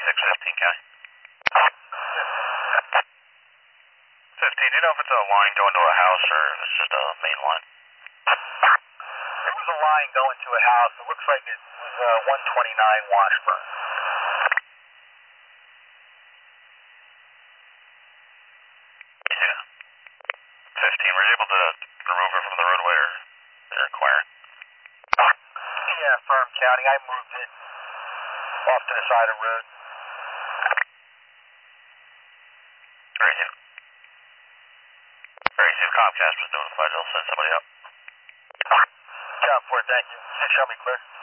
615, County. 15, do you know if it's a line going to a house or if it's just a main line? It was a line going to a house. It looks like it was 129 Washburn. Yeah. 15, were you able to remove it from the roadway or inquire? Yeah, Firm County. I moved it off to the side of the road. Very soon. Very soon. Comcast was notified. They'll send somebody up. Job for it, thank you. Show me clear.